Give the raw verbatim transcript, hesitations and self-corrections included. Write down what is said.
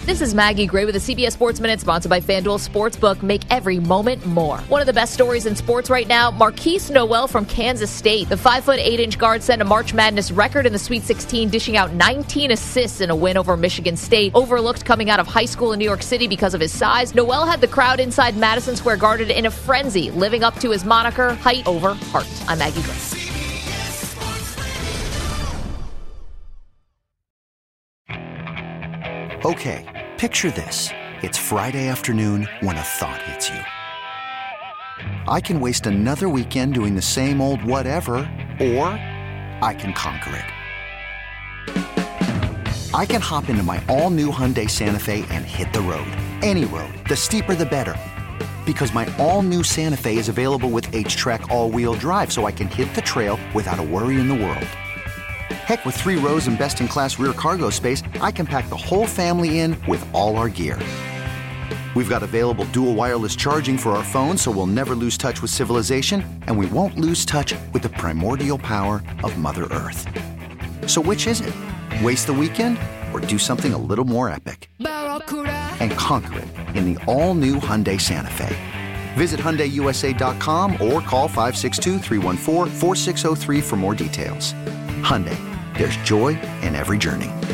This is Maggie Gray with the C B S Sports Minute, sponsored by FanDuel Sportsbook. Make every moment more. One of the best stories in sports right now, Marquise Noel from Kansas State. The five foot eight inch guard set a March Madness record in the Sweet sixteen, dishing out nineteen assists in a win over Michigan State. Overlooked coming out of high school in New York City because of his size, Noel had the crowd inside Madison Square Garden in a frenzy, living up to his moniker, height over heart. I'm Maggie Gray. Okay, picture this. It's Friday afternoon when a thought hits you. I can waste another weekend doing the same old whatever, or I can conquer it. I can hop into my all-new Hyundai Santa Fe and hit the road. Any road. The steeper the better. Because my all-new Santa Fe is available with H-Track all-wheel drive, so I can hit the trail without a worry in the world. Heck, with three rows and best-in-class rear cargo space, I can pack the whole family in with all our gear. We've got available dual wireless charging for our phones, so we'll never lose touch with civilization, and we won't lose touch with the primordial power of Mother Earth. So which is it? Waste the weekend or do something a little more epic? And conquer it in the all-new Hyundai Santa Fe. Visit Hyundai U S A dot com or call five six two, three one four, four six zero three for more details. Hyundai, there's joy in every journey.